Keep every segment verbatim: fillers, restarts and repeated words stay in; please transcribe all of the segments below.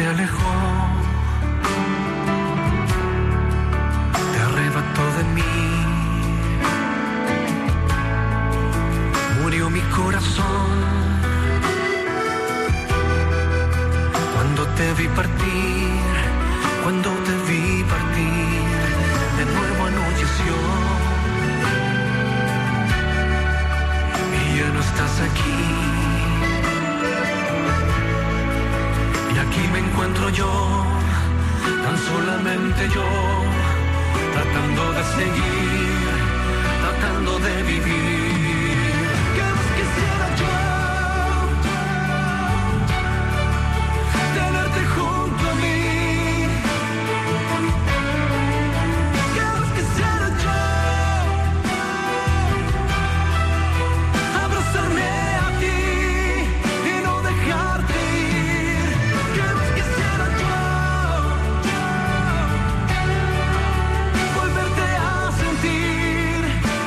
alejó, te arrebató de mí. Murió mi corazón cuando te vi partir, cuando te vi partir, de nuevo anocheció y ya no estás aquí. Y aquí me encuentro yo, tan solamente yo, tratando de seguir, tratando de vivir. ¿Qué más quisiera yo? Tenerte junto a mí. ¿Qué más quisiera yo? Abrazarme a ti y no dejarte ir. ¿Qué más quisiera yo? Volverte a sentir.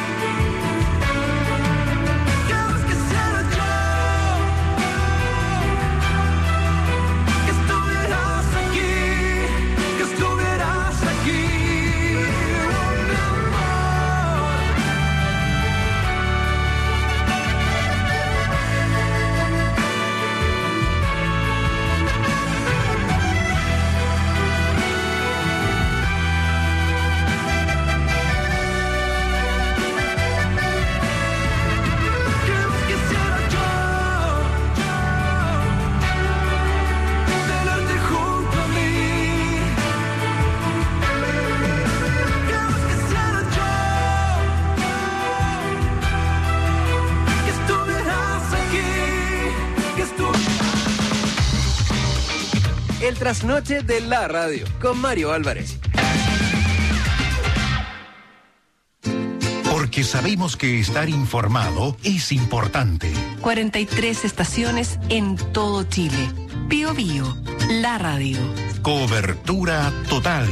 ¿Qué más quisiera yo? Que estuvieras aquí, que estuvieras aquí. Oh, mi amor. ¿Qué más quisiera yo? Tenerte junto a mí. ¿Qué más quisiera yo? Que estuvieras aquí, que estuvieras. El trasnoche de la radio con Mario Álvarez. Porque sabemos que estar informado es importante. cuarenta y tres estaciones en todo Chile. Bío Bío, la radio. Cobertura total.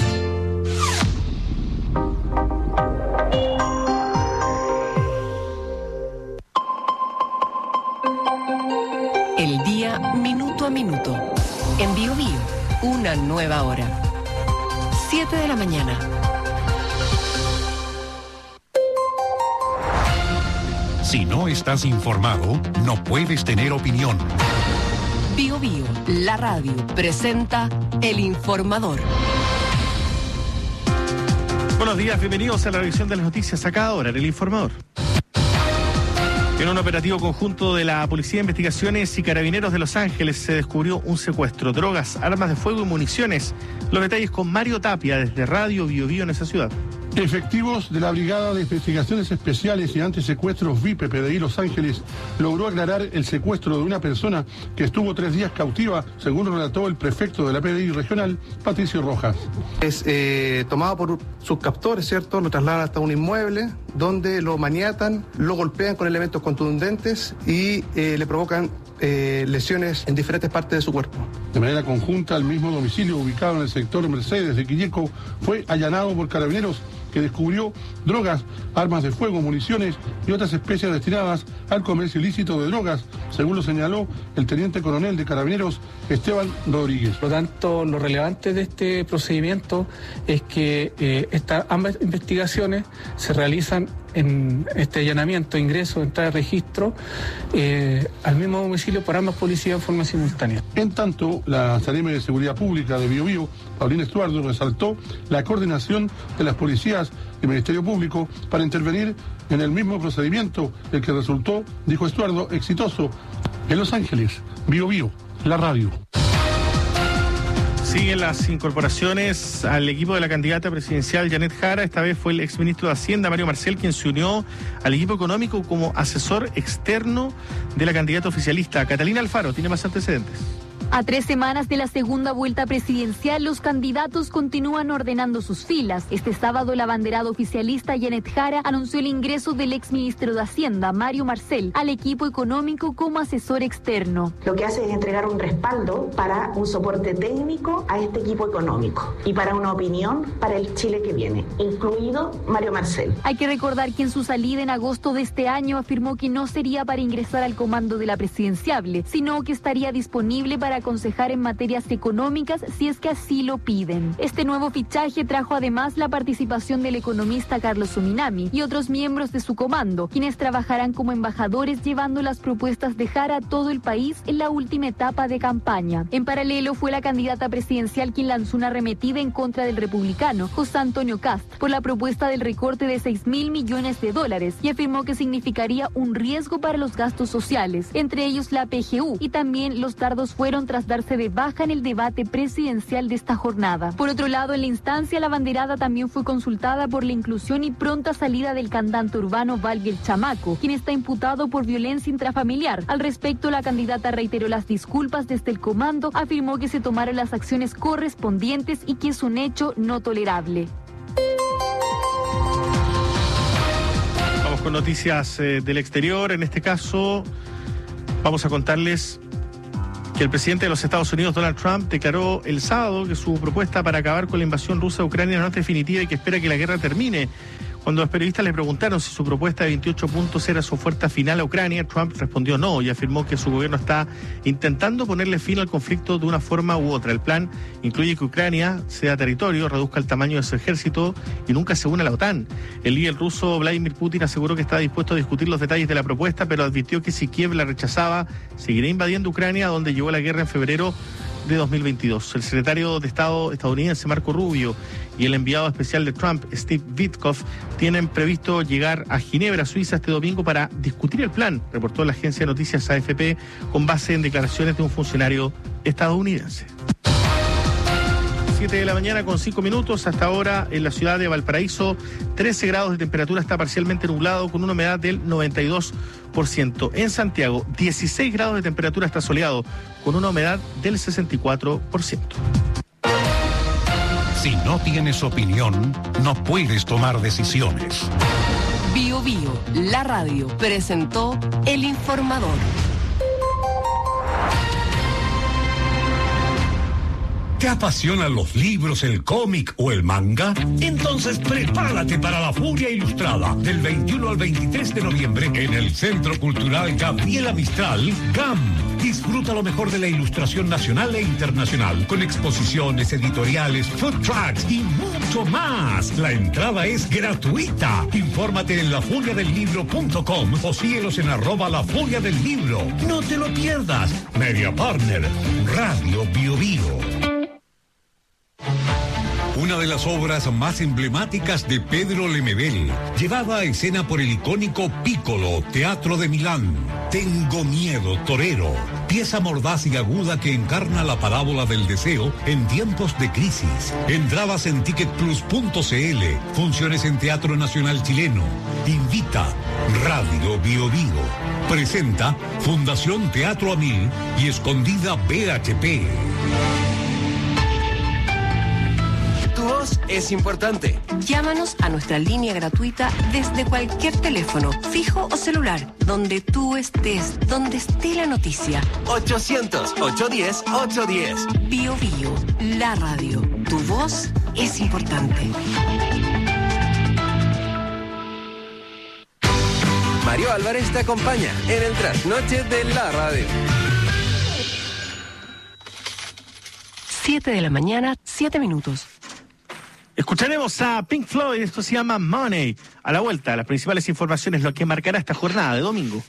El día minuto a minuto. En Bío Bío, una nueva hora. siete de la mañana. Si no estás informado, no puedes tener opinión. Bío Bío, la radio, presenta El Informador. Buenos días, bienvenidos a la revisión de las noticias a cada hora en El Informador. En un operativo conjunto de la Policía de Investigaciones y Carabineros de Los Ángeles se descubrió un secuestro, drogas, armas de fuego y municiones. Los detalles con Mario Tapia desde Radio Bío Bío en esa ciudad. Efectivos de la Brigada de Investigaciones Especiales y Antisecuestros V I P P D I Los Ángeles logró aclarar el secuestro de una persona que estuvo tres días cautiva, según relató el prefecto de la P D I regional, Patricio Rojas. Es eh, tomado por sus captores, ¿cierto? Lo trasladan hasta un inmueble donde lo maniatan, lo golpean con elementos contundentes y eh, le provocan eh, lesiones en diferentes partes de su cuerpo. De manera conjunta, el mismo domicilio ubicado en el sector Mercedes de Quilleco fue allanado por Carabineros, que descubrió drogas, armas de fuego, municiones y otras especies destinadas al comercio ilícito de drogas, según lo señaló el teniente coronel de Carabineros, Esteban Rodríguez. Por lo tanto, lo relevante de este procedimiento es que eh, estas ambas investigaciones se realizan en este allanamiento, ingreso, entrada de registro eh, al mismo domicilio por ambas policías en forma simultánea. En tanto, la Seremi de Seguridad Pública de Bío Bío, Paulina Estuardo, resaltó la coordinación de las policías y el Ministerio Público para intervenir en el mismo procedimiento, el que resultó, dijo Estuardo, exitoso en Los Ángeles. Bío Bío, la radio. Siguen las incorporaciones al equipo de la candidata presidencial Janet Jara. Esta vez fue el exministro de Hacienda, Mario Marcel, quien se unió al equipo económico como asesor externo de la candidata oficialista. Catalina Alfaro tiene más antecedentes. A tres semanas de la segunda vuelta presidencial, los candidatos continúan ordenando sus filas. Este sábado, la abanderada oficialista Janet Jara anunció el ingreso del exministro de Hacienda, Mario Marcel, al equipo económico como asesor externo. Lo que hace es entregar un respaldo para un soporte técnico a este equipo económico y para una opinión para el Chile que viene, incluido Mario Marcel. Hay que recordar que en su salida en agosto de este año afirmó que no sería para ingresar al comando de la presidenciable, sino que estaría disponible para para aconsejar en materias económicas si es que así lo piden. Este nuevo fichaje trajo además la participación del economista Carlos Ominami y otros miembros de su comando, quienes trabajarán como embajadores llevando las propuestas de Jara a todo el país en la última etapa de campaña. En paralelo, fue la candidata presidencial quien lanzó una arremetida en contra del republicano José Antonio Kast por la propuesta del recorte de seis mil millones de dólares y afirmó que significaría un riesgo para los gastos sociales, entre ellos la P G U, y también los dardos fueron tras darse de baja en el debate presidencial de esta jornada. Por otro lado, en la instancia, la banderada también fue consultada por la inclusión y pronta salida del cantante urbano Valgue el Chamaco, quien está imputado por violencia intrafamiliar. Al respecto, la candidata reiteró las disculpas desde el comando, afirmó que se tomaron las acciones correspondientes y que es un hecho no tolerable. Vamos con noticias eh, del exterior. En este caso, vamos a contarles que el presidente de los Estados Unidos, Donald Trump, declaró el sábado que su propuesta para acabar con la invasión rusa de Ucrania no es definitiva y que espera que la guerra termine. Cuando los periodistas le preguntaron si su propuesta de veintiocho puntos era su oferta final a Ucrania, Trump respondió no y afirmó que su gobierno está intentando ponerle fin al conflicto de una forma u otra. El plan incluye que Ucrania sea territorio, reduzca el tamaño de su ejército y nunca se una a la OTAN. El líder ruso Vladimir Putin aseguró que está dispuesto a discutir los detalles de la propuesta, pero advirtió que si Kiev la rechazaba, seguiría invadiendo Ucrania, donde llegó la guerra en febrero de dos mil veintidós. El secretario de Estado estadounidense Marco Rubio y el enviado especial de Trump, Steve Witkoff, tienen previsto llegar a Ginebra, Suiza, este domingo para discutir el plan, reportó la agencia de noticias A F P con base en declaraciones de un funcionario estadounidense. siete de la mañana con cinco minutos. Hasta ahora en la ciudad de Valparaíso, trece grados de temperatura, está parcialmente nublado con una humedad del noventa y dos por ciento. En Santiago, dieciséis grados de temperatura, está soleado con una humedad del sesenta y cuatro por ciento. Si no tienes opinión, no puedes tomar decisiones. Bio Bio, la radio, presentó El Informador. ¿Te apasionan los libros, el cómic o el manga? Entonces prepárate para la Furia Ilustrada del veintiuno al veintitrés de noviembre en el Centro Cultural Gabriela Mistral, G A M. Disfruta lo mejor de la ilustración nacional e internacional con exposiciones, editoriales, food trucks y mucho más. La entrada es gratuita. Infórmate en la furia del libro punto com o síguelos en arroba la furia del libro. No te lo pierdas. Media Partner, Radio Bio Bio. Una de las obras más emblemáticas de Pedro Lemebel, llevada a escena por el icónico Piccolo, Teatro de Milán. Tengo miedo, torero. Pieza mordaz y aguda que encarna la parábola del deseo en tiempos de crisis. Entradas en ticket plus punto c l. Funciones en Teatro Nacional Chileno. Invita Radio Bio Bio. Presenta Fundación Teatro a Mil y Escondida B H P. Tu voz es importante. Llámanos a nuestra línea gratuita desde cualquier teléfono, fijo o celular, donde tú estés, donde esté la noticia. ochocientos, ochocientos diez, ochocientos diez. Bio Bio, la radio. Tu voz es importante. Mario Álvarez te acompaña en el trasnoche de la radio. siete de la mañana, siete minutos. Escucharemos a Pink Floyd, esto se llama Money. A la vuelta, las principales informaciones, lo que marcará esta jornada de domingo.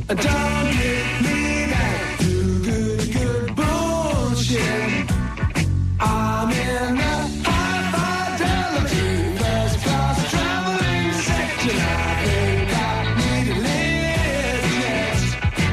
Don't give me that too good, good bullshit. I'm in the high fidelity first class traveling section. I think I need a lift, yes.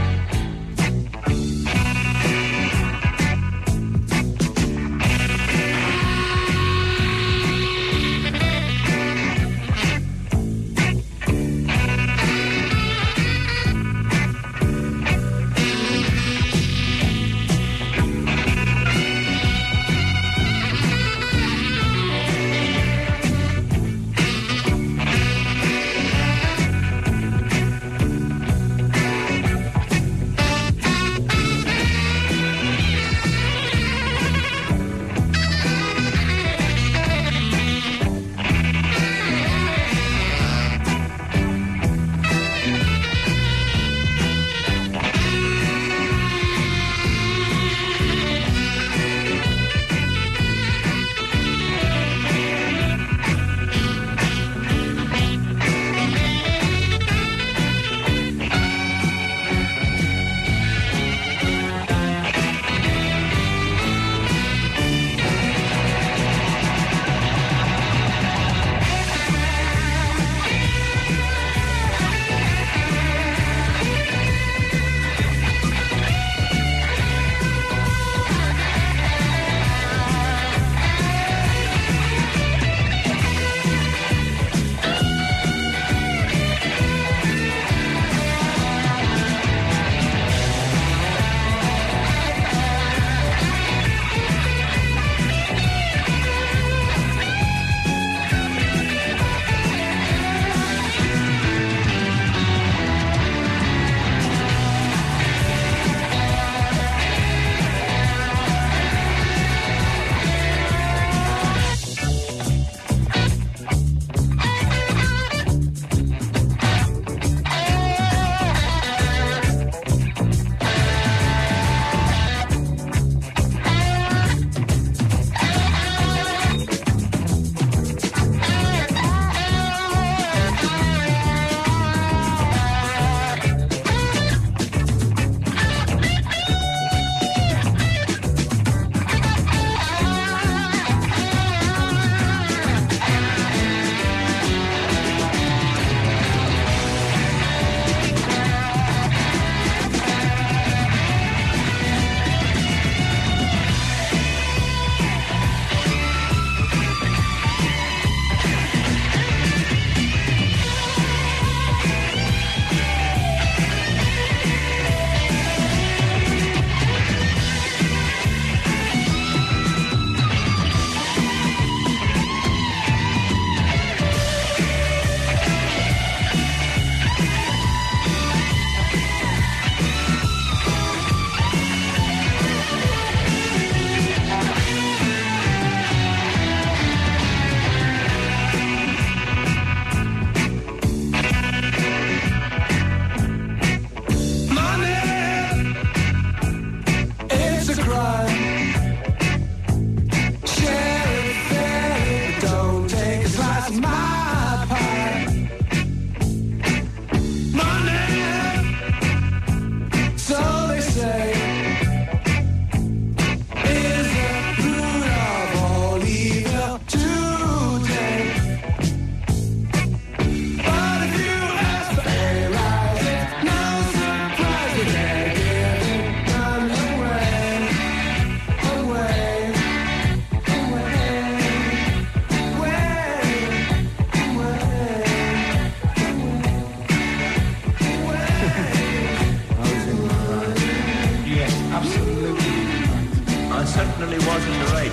certainly wasn't right.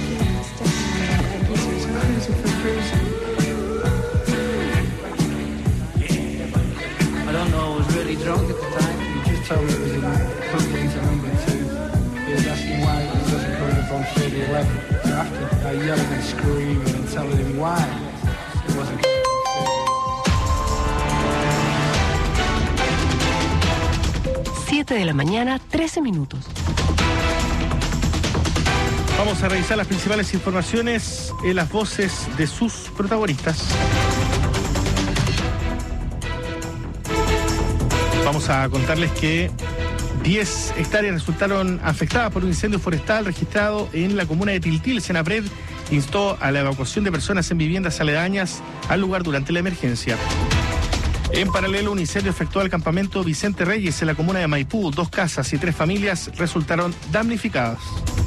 I don't know, I was really drunk at the time. He just told me it was in hooked into number two. He was asking why he wasn't coming up on thirty eleven. So after I yelling and screaming and telling him why it wasn't coming siete de la mañana, trece minutos. Vamos a revisar las principales informaciones en las voces de sus protagonistas. Vamos a contarles que diez hectáreas resultaron afectadas por un incendio forestal registrado en la comuna de Tiltil. Senapred instó a la evacuación de personas en viviendas aledañas al lugar durante la emergencia. En paralelo, un incendio afectó al campamento Vicente Reyes en la comuna de Maipú. Dos casas y tres familias resultaron damnificadas.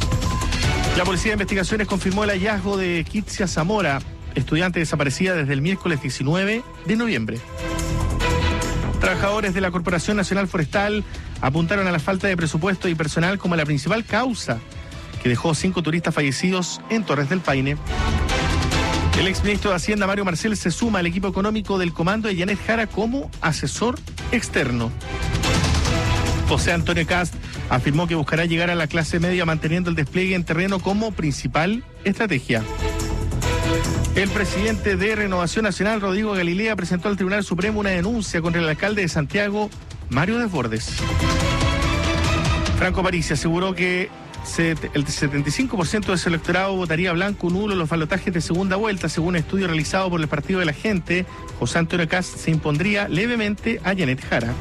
La Policía de Investigaciones confirmó el hallazgo de Kitsia Zamora, estudiante desaparecida desde el miércoles diecinueve de noviembre. Trabajadores de la Corporación Nacional Forestal apuntaron a la falta de presupuesto y personal como la principal causa que dejó cinco turistas fallecidos en Torres del Paine. El exministro de Hacienda, Mario Marcel, se suma al equipo económico del comando de Janet Jara como asesor externo. José Antonio Cast afirmó que buscará llegar a la clase media manteniendo el despliegue en terreno como principal estrategia. El presidente de Renovación Nacional, Rodrigo Galilea, presentó al Tribunal Supremo una denuncia contra el alcalde de Santiago, Mario Desbordes. Franco Parisi aseguró que el setenta y cinco por ciento de su electorado votaría blanco nulo en los balotajes de segunda vuelta. Según un estudio realizado por el Partido de la Gente, José Antonio Cast se impondría levemente a Janet Jara.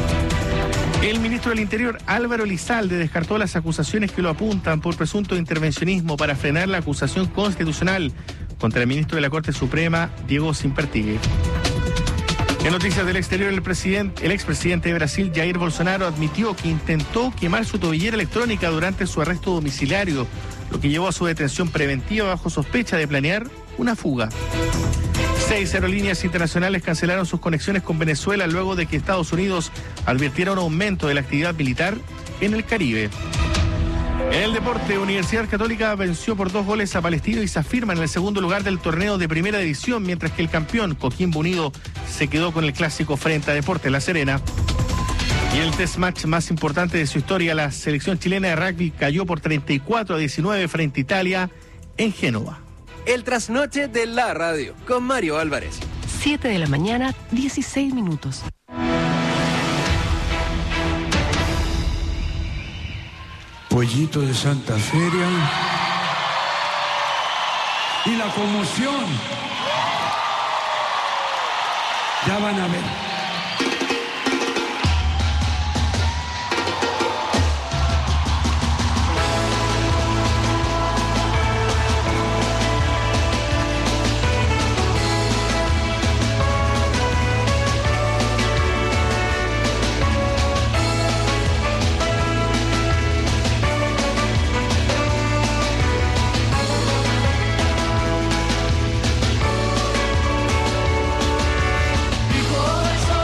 El ministro del Interior, Álvaro Elizalde, descartó las acusaciones que lo apuntan por presunto intervencionismo para frenar la acusación constitucional contra el ministro de la Corte Suprema, Diego Simpertigue. En noticias del exterior, el presidente, el expresidente de Brasil, Jair Bolsonaro, admitió que intentó quemar su tobillera electrónica durante su arresto domiciliario, lo que llevó a su detención preventiva bajo sospecha de planear una fuga. Seis aerolíneas internacionales cancelaron sus conexiones con Venezuela luego de que Estados Unidos advirtiera un aumento de la actividad militar en el Caribe. En el deporte, Universidad Católica venció por dos goles a Palestino y se afirma en el segundo lugar del torneo de primera división, mientras que el campeón, Coquimbo Unido, se quedó con el clásico frente a Deportes La Serena. Y el test match más importante de su historia, la selección chilena de rugby cayó por treinta y cuatro a diecinueve frente a Italia en Génova. El trasnoche de la radio con Mario Álvarez. siete de la mañana, dieciséis minutos. Pollito de Santa Feria y la conmoción. Ya van a ver. Mi corazón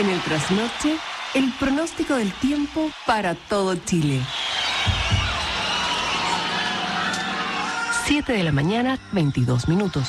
En el trasnoche, el pronóstico del tiempo para todo Chile. siete de la mañana, veintidós minutos.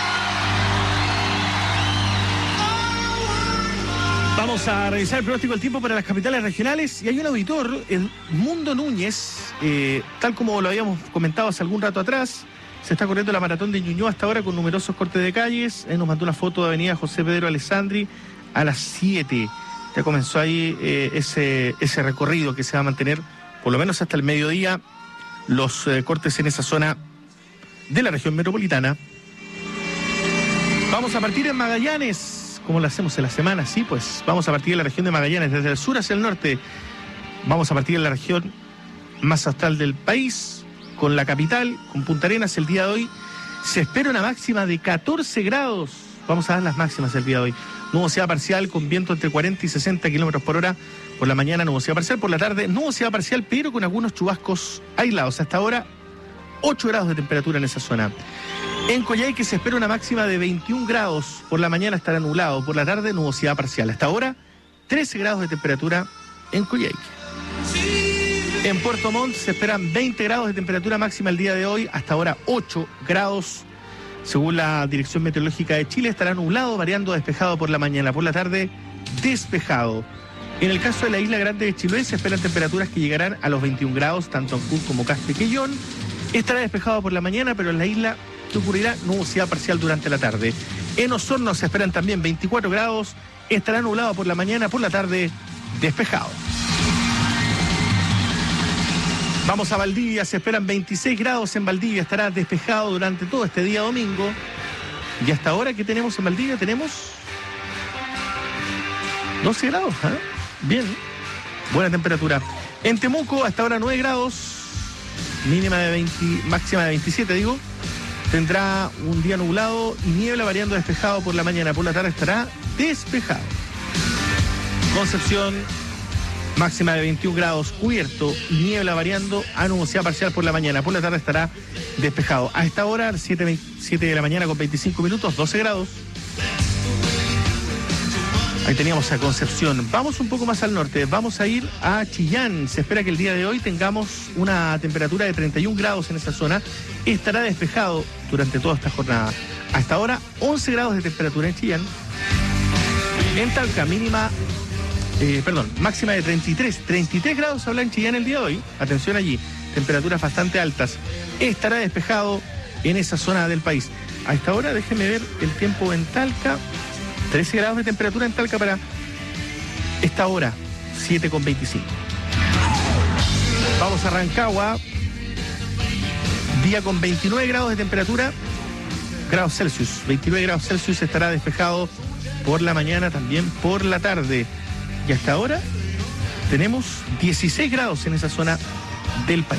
Vamos a revisar el pronóstico del tiempo para las capitales regionales y hay un auditor, el Mundo Núñez, eh, tal como lo habíamos comentado hace algún rato atrás, se está corriendo la maratón de Ñuñoa hasta ahora con numerosos cortes de calles. Él nos mandó una foto de avenida José Pedro Alessandri a las siete. Ya comenzó ahí eh, ese, ese recorrido que se va a mantener por lo menos hasta el mediodía. Los eh, cortes en esa zona de la región metropolitana. Vamos a partir en Magallanes, como lo hacemos en la semana, sí, pues vamos a partir de la región de Magallanes, desde el sur hacia el norte. Vamos a partir de la región más austral del país, con la capital, con Punta Arenas. El día de hoy se espera una máxima de catorce grados. Vamos a dar las máximas el día de hoy. Nubosidad parcial con viento entre cuarenta y sesenta kilómetros por hora. Por la mañana nubosidad parcial, por la tarde nubosidad parcial, pero con algunos chubascos aislados. Hasta ahora ocho grados de temperatura en esa zona. En Coyhaique se espera una máxima de veintiún grados. Por la mañana estará nublado, por la tarde nubosidad parcial. Hasta ahora trece grados de temperatura en Coyhaique. En Puerto Montt se esperan veinte grados de temperatura máxima el día de hoy. Hasta ahora ocho grados. Según la Dirección Meteorológica de Chile, estará nublado, variando despejado por la mañana. Por la tarde, despejado. En el caso de la Isla Grande de Chiloé, se esperan temperaturas que llegarán a los veintiún grados, tanto en Cud como Caspe y Quellón. Estará despejado por la mañana, pero en la isla, ¿qué ocurrirá? Nubosidad parcial durante la tarde. En Osorno se esperan también veinticuatro grados. Estará nublado por la mañana, por la tarde, despejado. Vamos a Valdivia, se esperan veintiséis grados en Valdivia, estará despejado durante todo este día domingo. Y hasta ahora, ¿qué tenemos en Valdivia? Tenemos doce grados, ¿eh? Bien, buena temperatura. En Temuco, hasta ahora nueve grados, mínima de veinte, máxima de veintisiete, digo. Tendrá un día nublado y niebla, variando despejado por la mañana, por la tarde estará despejado. Concepción, máxima de veintiún grados, cubierto y niebla variando a nubosidad parcial por la mañana. Por la tarde estará despejado. A esta hora, siete de la mañana con veinticinco minutos, doce grados. Ahí teníamos a Concepción. Vamos un poco más al norte. Vamos a ir a Chillán. Se espera que el día de hoy tengamos una temperatura de treinta y un grados en esa zona. Estará despejado durante toda esta jornada. Hasta ahora, once grados de temperatura en Chillán. En Talca, mínima... Eh, perdón, máxima de treinta y tres. treinta y tres grados habla en Chillán el día de hoy. Atención allí, temperaturas bastante altas. Estará despejado en esa zona del país. A esta hora, déjenme ver el tiempo en Talca. trece grados de temperatura en Talca para esta hora, siete con veinticinco. Vamos a Rancagua. Día con veintinueve grados de temperatura, grados Celsius. veintinueve grados Celsius, estará despejado por la mañana, también por la tarde. Y hasta ahora tenemos dieciséis grados en esa zona del país.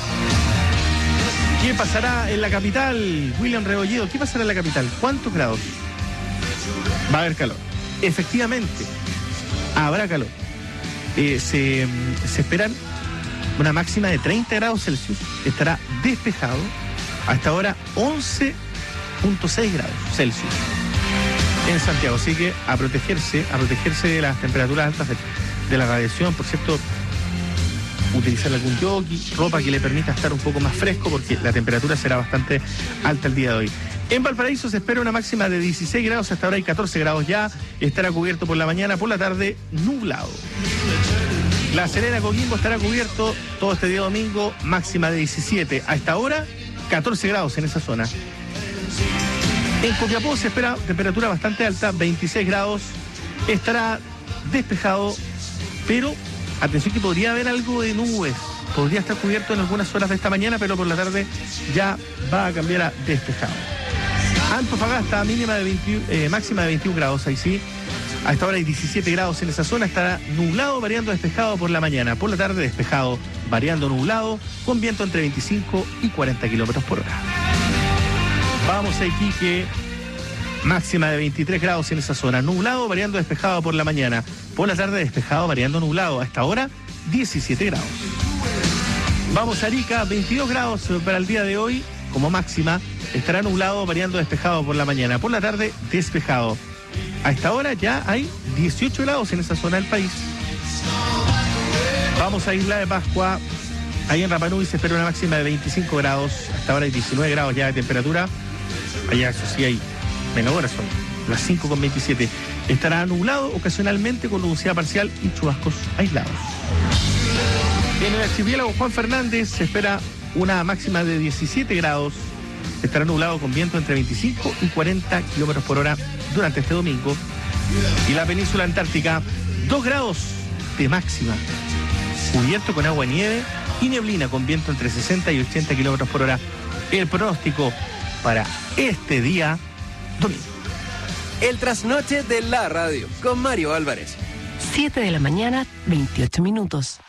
¿Qué pasará en la capital? William Rebolledo, ¿qué pasará en la capital? ¿Cuántos grados? Va a haber calor. Efectivamente, habrá calor. Eh, se, se esperan una máxima de treinta grados Celsius. Estará despejado. Hasta ahora once punto seis grados Celsius en Santiago, así que a protegerse, a protegerse de las temperaturas altas de, de la radiación. Por cierto, utilizar algún jockey, ropa que le permita estar un poco más fresco, porque la temperatura será bastante alta el día de hoy. En Valparaíso se espera una máxima de dieciséis grados, hasta ahora hay catorce grados ya, estará cubierto por la mañana, por la tarde nublado. La Serena, Coquimbo estará cubierto todo este día domingo, máxima de diecisiete, a esta hora catorce grados en esa zona. En Copiapó se espera temperatura bastante alta, veintiséis grados, estará despejado, pero atención que podría haber algo de nubes, podría estar cubierto en algunas horas de esta mañana, pero por la tarde ya va a cambiar a despejado. Antofagasta, mínima de veinte, eh, máxima de veintiún grados, ahí sí, a esta hora hay diecisiete grados en esa zona, estará nublado, variando despejado por la mañana, por la tarde despejado, variando nublado, con viento entre veinticinco y cuarenta kilómetros por hora. Vamos a Iquique, máxima de veintitrés grados en esa zona, nublado, variando despejado por la mañana, por la tarde despejado, variando nublado, a esta hora diecisiete grados. Vamos a Arica, veintidós grados para el día de hoy, como máxima, estará nublado, variando despejado por la mañana, por la tarde despejado. A esta hora ya hay dieciocho grados en esa zona del país. Vamos a Isla de Pascua. Ahí en Rapa Nui se espera una máxima de veinticinco grados. Hasta ahora hay diecinueve grados ya de temperatura. Allá, eso sí, hay menos horas, son las cinco con veintisiete. Estará nublado ocasionalmente con nubosidad parcial y chubascos aislados. En el archipiélago Juan Fernández se espera una máxima de diecisiete grados. Estará nublado con viento entre veinticinco y cuarenta kilómetros por hora durante este domingo. Y la península antártica, dos grados de máxima. Cubierto con agua y nieve y neblina con viento entre sesenta y ochenta kilómetros por hora. El pronóstico para este día domingo. El trasnoche de la radio con Mario Álvarez. siete de la mañana, veintiocho minutos.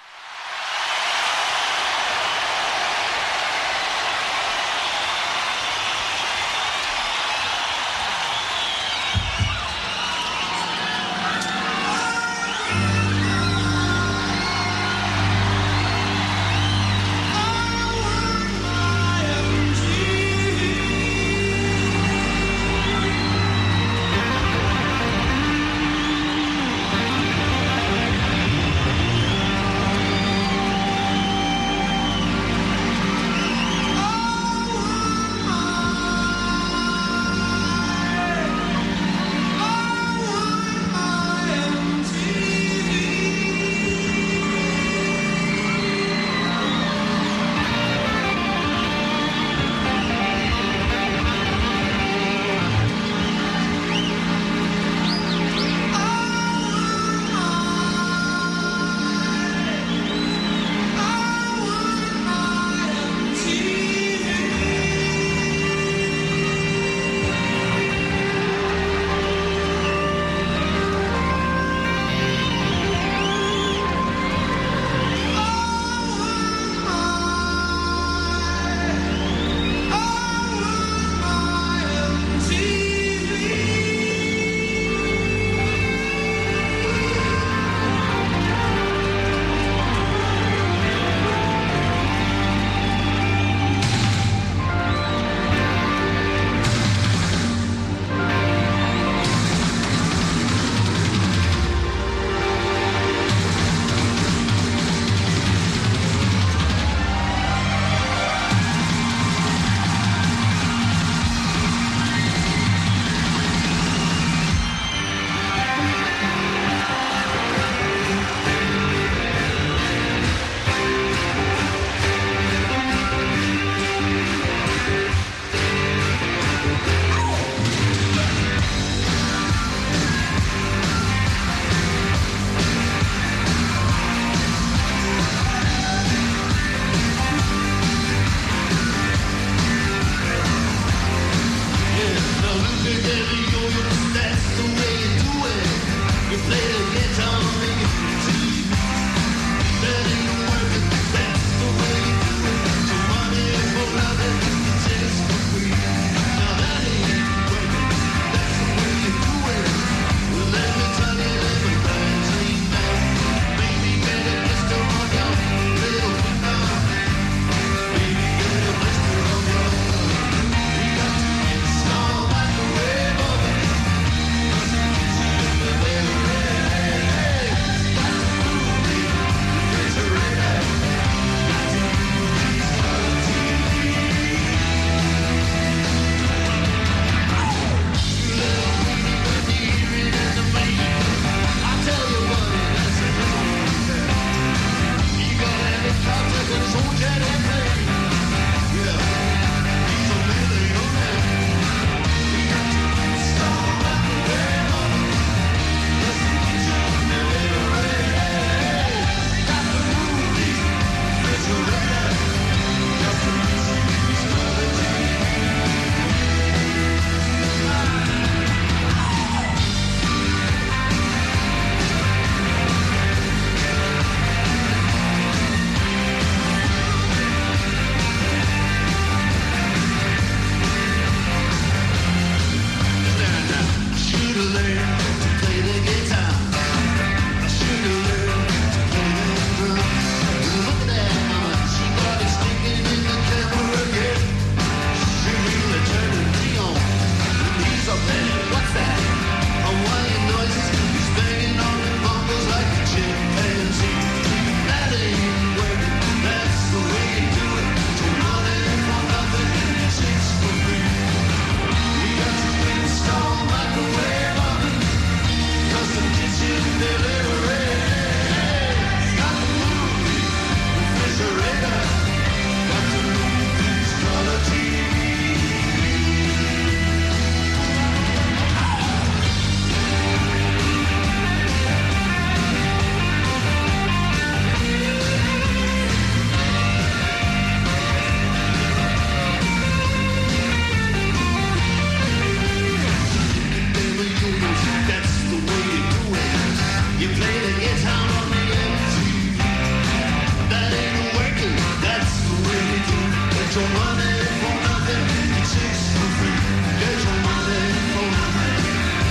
your money for nothing, chicks for free. Get your money for nothing,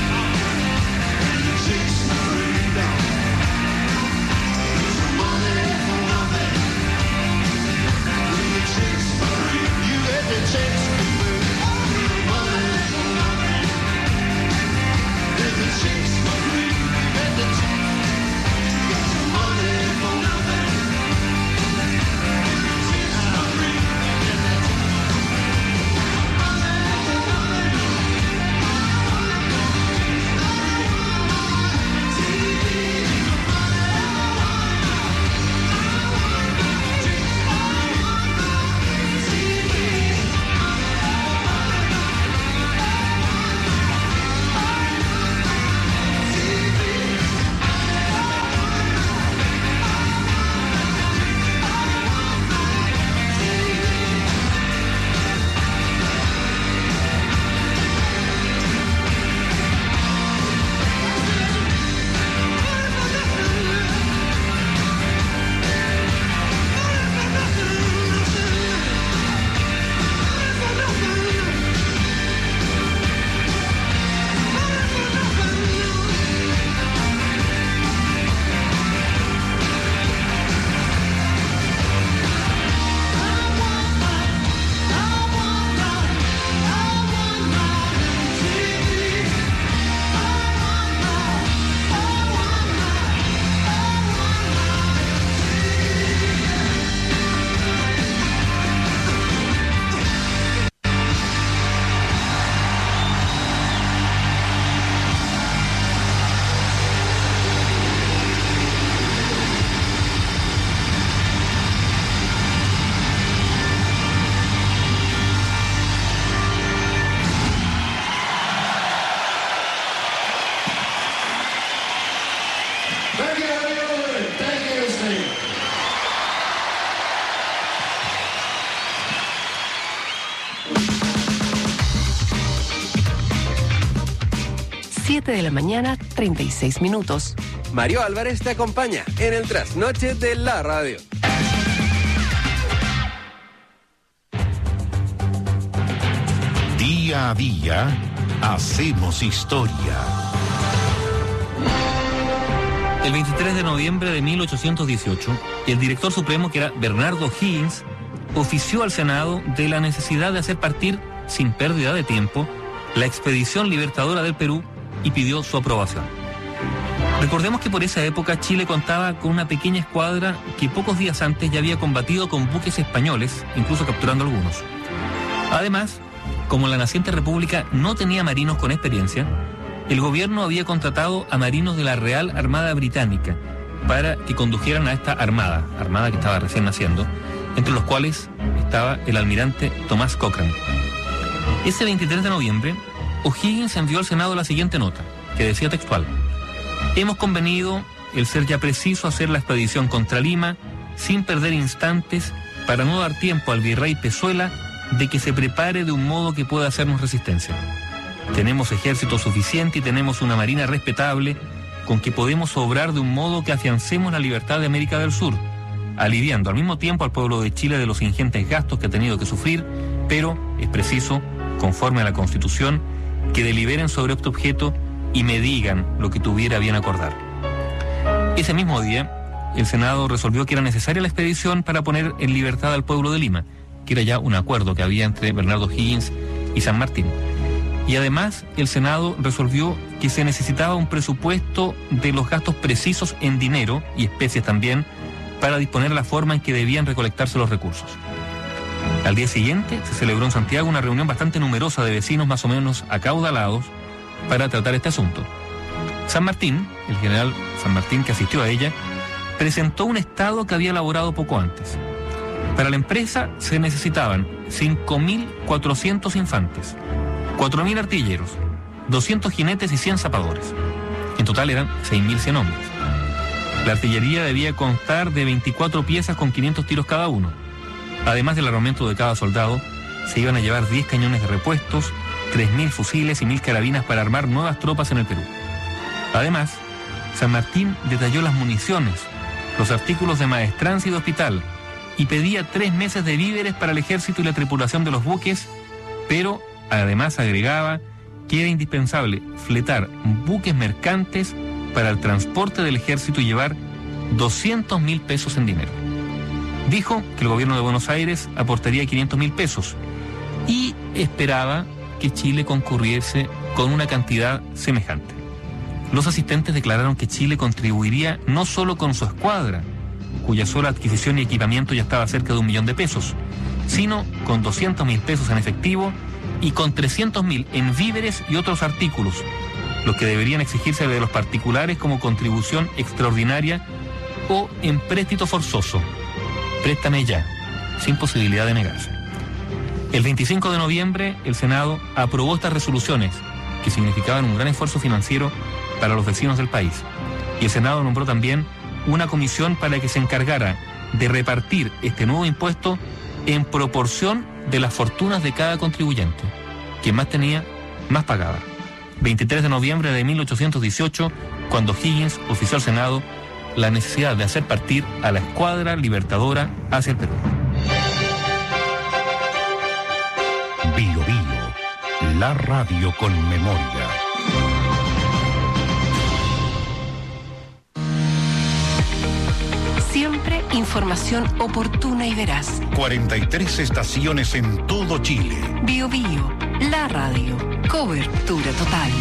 chicks for free. Get your money for nothing, chicks for free. You get the chicks for free. Your money for nothing, get the chicks for free. Get the chicks. Get your money for nothing. siete de la mañana, treinta y seis minutos. Mario Álvarez te acompaña en el trasnoche de la radio. Día a día, hacemos historia. El veintitrés de noviembre de mil ochocientos dieciocho, el director supremo, que era Bernardo Higgins, ofició al Senado de la necesidad de hacer partir, sin pérdida de tiempo, la expedición libertadora del Perú y pidió su aprobación. Recordemos que por esa época Chile contaba con una pequeña escuadra que pocos días antes ya había combatido con buques españoles, incluso capturando algunos. Además, como la naciente república no tenía marinos con experiencia, el gobierno había contratado a marinos de la Real Armada Británica para que condujeran a esta armada, armada que estaba recién naciendo, entre los cuales estaba el almirante Tomás Cochrane. Ese veintitrés de noviembre, O'Higgins envió al Senado la siguiente nota, que decía textual: hemos convenido el ser ya preciso hacer la expedición contra Lima sin perder instantes para no dar tiempo al virrey Pezuela de que se prepare de un modo que pueda hacernos resistencia. Tenemos ejército suficiente y tenemos una marina respetable con que podemos obrar de un modo que afiancemos la libertad de América del Sur, aliviando al mismo tiempo al pueblo de Chile de los ingentes gastos que ha tenido que sufrir, pero es preciso, conforme a la Constitución, que deliberen sobre este objeto y me digan lo que tuviera bien acordar. Ese mismo día, el Senado resolvió que era necesaria la expedición para poner en libertad al pueblo de Lima, que era ya un acuerdo que había entre Bernardo Higgins y San Martín. Y además, el Senado resolvió que se necesitaba un presupuesto de los gastos precisos en dinero y especies también, para disponer la forma en que debían recolectarse los recursos. Al día siguiente se celebró en Santiago una reunión bastante numerosa de vecinos más o menos acaudalados para tratar este asunto. San Martín, el general San Martín que asistió a ella, presentó un estado que había elaborado poco antes. Para la empresa se necesitaban cinco mil cuatrocientos infantes, cuatro mil artilleros, doscientos jinetes y cien zapadores. En total eran seis mil cien hombres. La artillería debía constar de veinticuatro piezas con quinientos tiros cada uno. Además del armamento de cada soldado, se iban a llevar diez cañones de repuestos, tres mil fusiles y mil carabinas para armar nuevas tropas en el Perú. Además, San Martín detalló las municiones, los artículos de maestranza y de hospital y pedía tres meses de víveres para el ejército y la tripulación de los buques, pero además agregaba que era indispensable fletar buques mercantes para el transporte del ejército y llevar doscientos mil pesos en dinero. Dijo que el gobierno de Buenos Aires aportaría quinientos mil pesos y esperaba que Chile concurriese con una cantidad semejante. Los asistentes declararon que Chile contribuiría no solo con su escuadra, cuya sola adquisición y equipamiento ya estaba cerca de un millón de pesos, sino con doscientos mil pesos en efectivo y con trescientos mil en víveres y otros artículos, los que deberían exigirse de los particulares como contribución extraordinaria o empréstito forzoso. Préstame ya, sin posibilidad de negarse. El veinticinco de noviembre, el Senado aprobó estas resoluciones, que significaban un gran esfuerzo financiero para los vecinos del país. Y el Senado nombró también una comisión para que se encargara de repartir este nuevo impuesto en proporción de las fortunas de cada contribuyente. Quien más tenía, más pagaba. veintitrés de noviembre de mil ochocientos dieciocho, cuando Higgins ofició al Senado la necesidad de hacer partir a la escuadra libertadora hacia el Perú. Bio Bio, la radio con memoria. Siempre información oportuna y veraz. cuarenta y tres estaciones en todo Chile. Bio Bio, la radio. Cobertura total.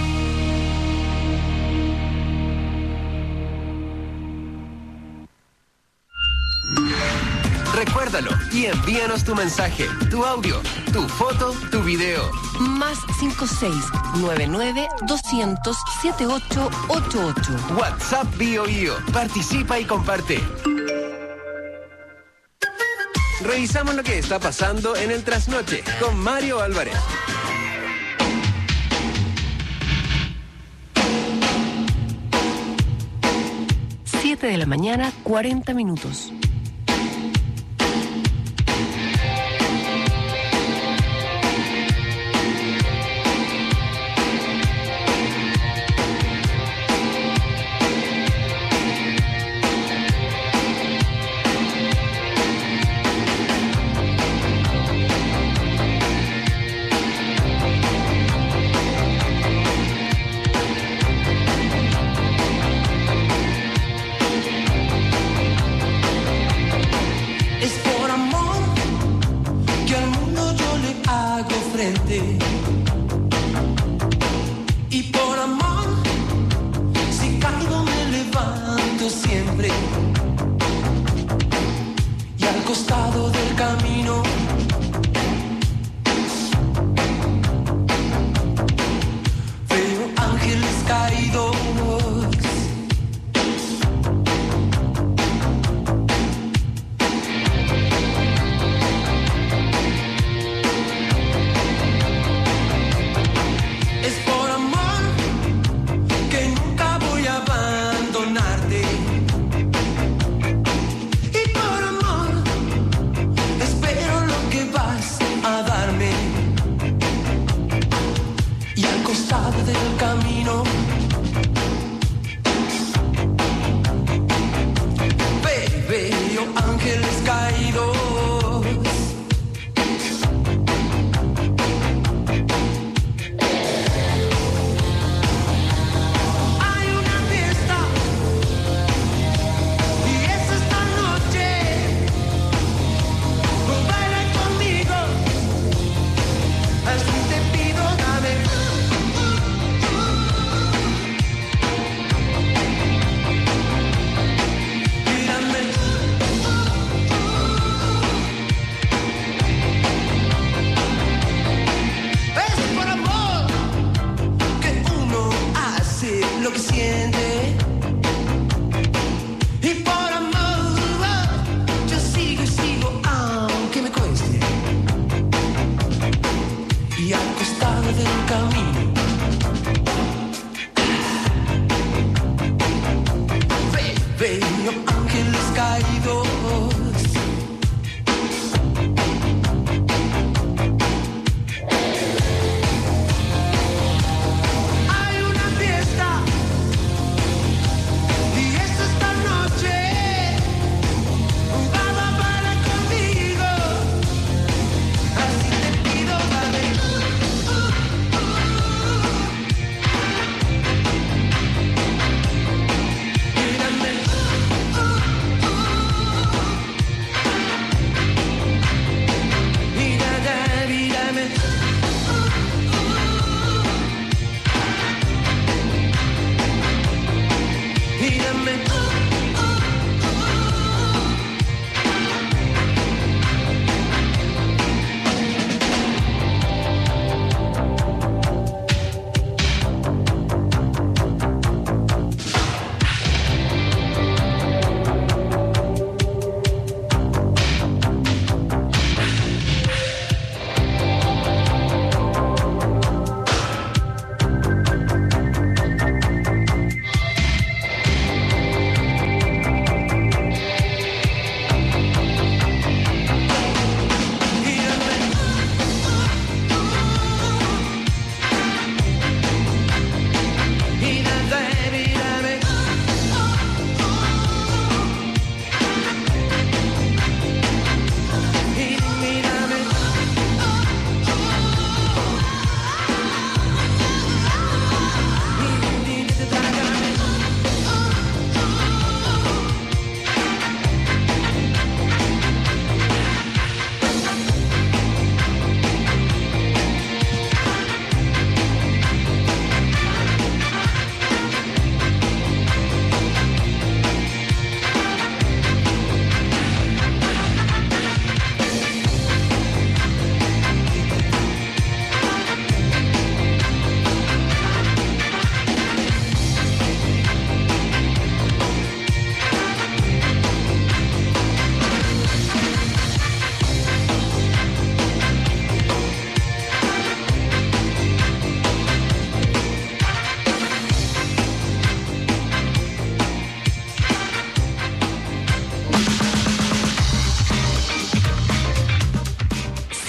Recuérdalo y envíanos tu mensaje, tu audio, tu foto, tu video. Más cinco seis nueve nueve dos cero cero siete ocho ocho ocho. WhatsApp Bio Bio. Participa y comparte. Revisamos lo que está pasando en el trasnoche con Mario Álvarez. siete de la mañana, cuarenta minutos. Y por amor, si caigo me levanto siempre. Y al costado del camino veo ángeles caídos. Del camino veo ángeles caídos. Hay una fiesta y es esta noche. Pues baila conmigo, así te pido, dame.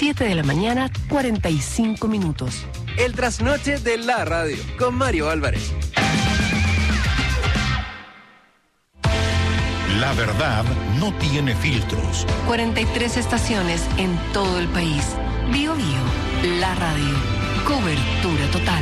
siete de la mañana, cuarenta y cinco minutos. El trasnoche de la radio con Mario Álvarez. La verdad no tiene filtros. cuarenta y tres estaciones en todo el país. Bio Bio, la radio. Cobertura total.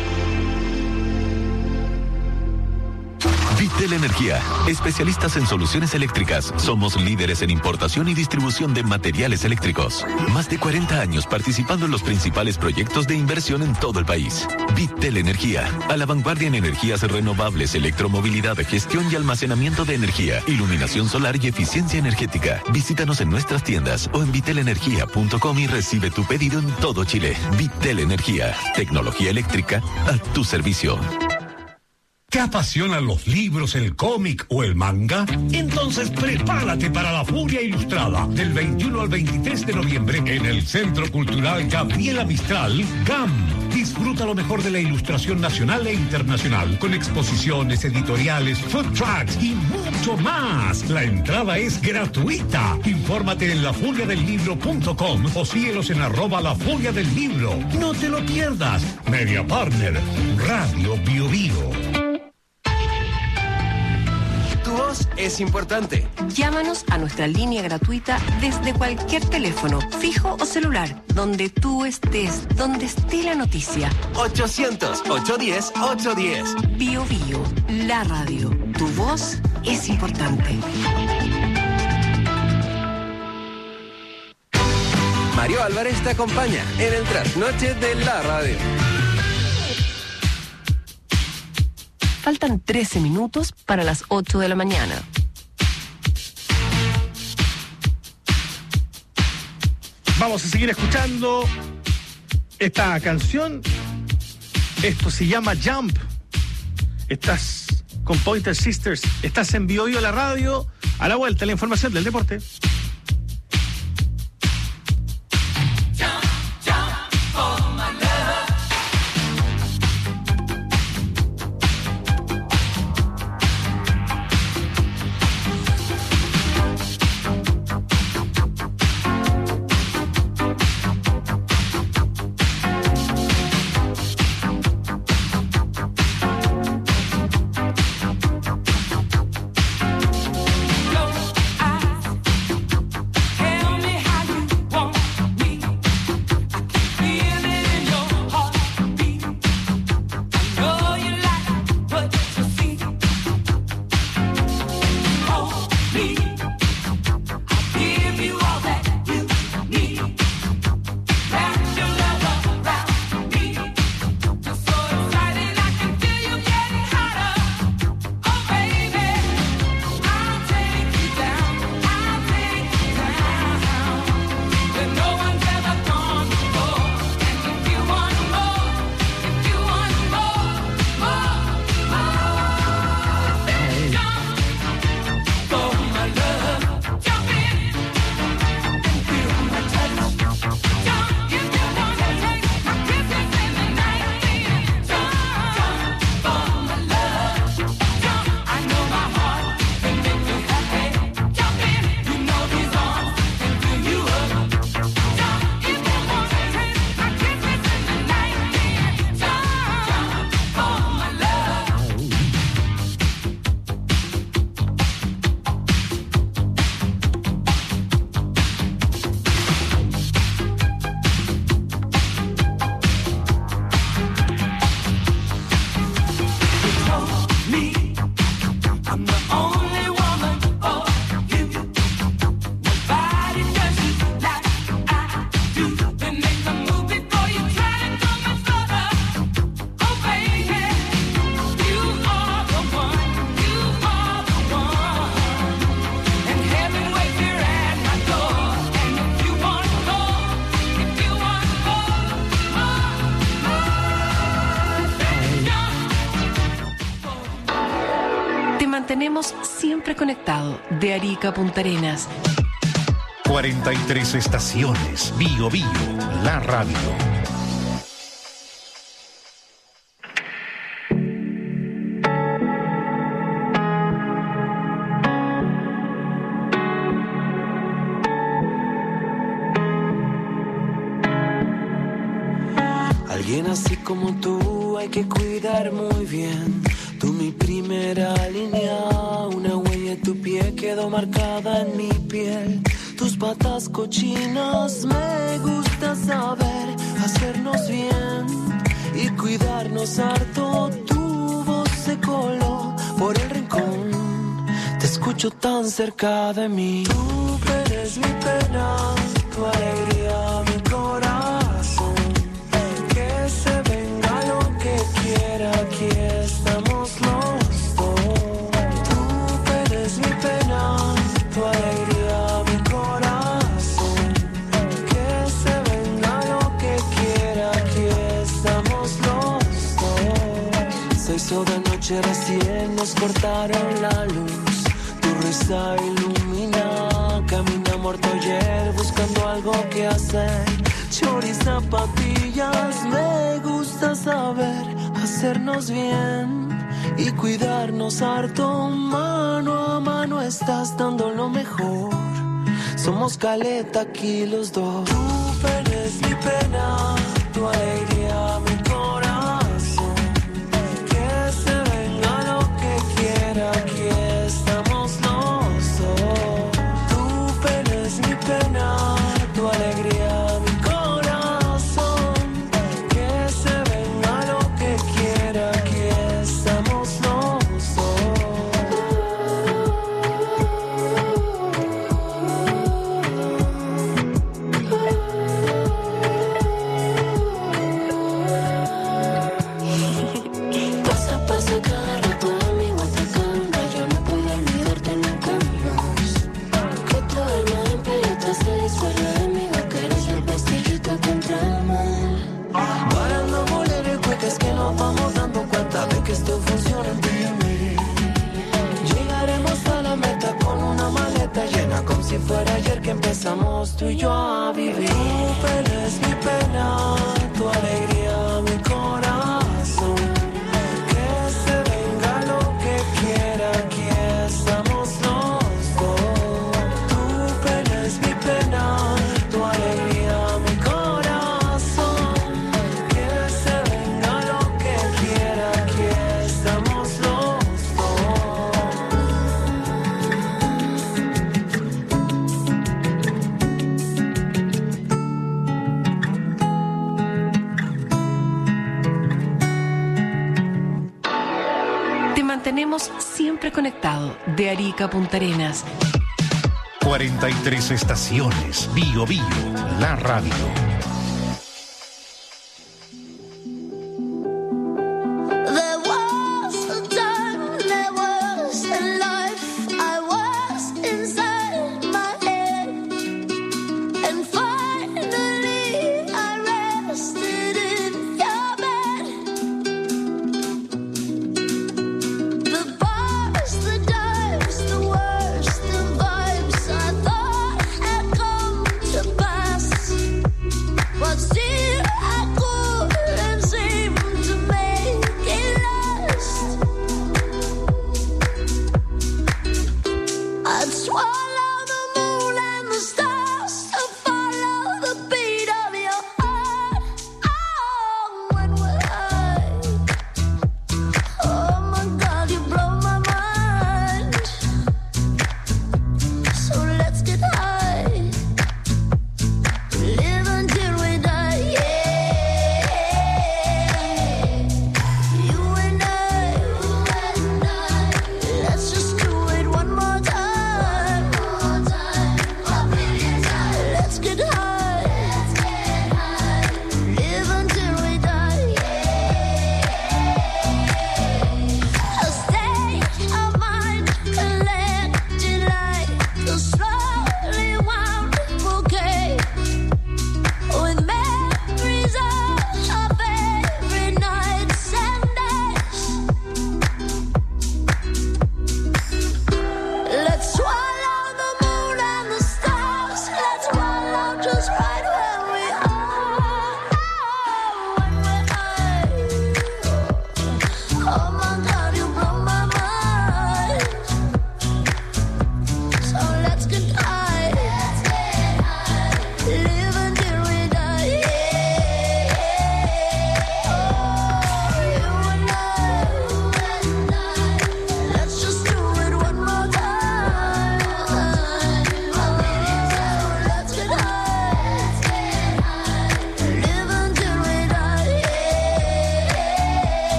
Vitel Energía, especialistas en soluciones eléctricas. Somos líderes en importación y distribución de materiales eléctricos. Más de cuarenta años participando en los principales proyectos de inversión en todo el país. Vitel Energía, a la vanguardia en energías renovables, electromovilidad, gestión y almacenamiento de energía, iluminación solar y eficiencia energética. Visítanos en nuestras tiendas o en vitel energía punto com y recibe tu pedido en todo Chile. Vitel Energía, tecnología eléctrica a tu servicio. ¿Te apasionan los libros, el cómic o el manga? Entonces prepárate para la Furia Ilustrada del veintiuno al veintitrés de noviembre en el Centro Cultural Gabriela Mistral, G A M. Disfruta lo mejor de la ilustración nacional e internacional con exposiciones, editoriales, food trucks y mucho más. La entrada es gratuita. Infórmate en la furia del libro punto com o síguelos en arroba la furia del libro. No te lo pierdas. Media Partner, Radio Bio Bio. Tu voz es importante. Llámanos a nuestra línea gratuita desde cualquier teléfono, fijo o celular, donde tú estés, donde esté la noticia. ochocientos, ochocientos diez, ochocientos diez. Bio Bio, la radio. Tu voz es importante. Mario Álvarez te acompaña en el trasnoche de la radio. Faltan trece minutos para las ocho de la mañana. Vamos a seguir escuchando esta canción. Esto se llama Jump. Estás con Pointer Sisters. Estás en Bio Bio la radio. A la vuelta, la información del deporte. Mantenemos siempre conectado de Arica a Punta Arenas. cuarenta y tres estaciones. Bio Bio, la radio. Alguien así como tú hay que cuidar muy bien. Tú mi primera línea, una huella de tu pie quedó marcada en mi piel. Tus patas cochinas, me gusta saber hacernos bien y cuidarnos harto. Tu voz se coló por el rincón, te escucho tan cerca de mí. Tú eres mi pena, tu alegría, mi corazón. Que se venga lo que quiera, aquí estamos los dos. Tú eres mi pena, tu alegría, mi corazón. Que se venga lo que quiera, aquí estamos los dos. Se hizo de noche recién, nos cortaron la luz. Tu risa ilumina, camina muerto ayer buscando algo que hacer. Chori zapatillas, me gusta saber hacernos bien y cuidarnos harto. Mano a mano estás dando lo mejor. Somos caleta aquí los dos. Tú eres mi pena, tu alegría, mi corazón. Que se venga lo que quiera, aquí estamos los dos. Tú eres mi pena, tu alegría, mi corazón. Que se venga lo que quiera, aquí estamos los dos. Pasa, pasa cada rato de mi guatacanga. Yo no puedo olvidarte nunca más. Que tu alma en pelotas se disuelve de mi boca. Eres el pastillito contra el mal. Para no moler el cueca es que nos vamos dando cuenta de que esto funciona en ti y en mí. Llegaremos a la meta con una maleta llena como si fuera ayer que empezamos tú y yo a vivir. Tú eres mi pena, tu alegría, mi corazón. Que se venga lo que quiera, aquí estamos los dos. Tú eres mi pena, tu alegría, mi corazón. Que se venga lo que quiera, aquí estamos los dos. Te mantenemos siempre conectado de Arica a Punta Arenas. cuarenta y tres estaciones. Bio Bio, la radio. There was a time, there was a life. I was inside my head, and finally I rested in your bed. The bars, the dives, the worst, the vibes I thought had come to pass.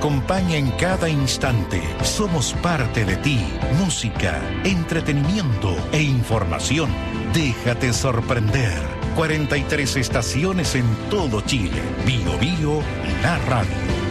acompaña en cada instante. Somos parte de ti. Música, entretenimiento e información. Déjate sorprender. cuarenta y tres estaciones en todo Chile. Bio Bio, la radio.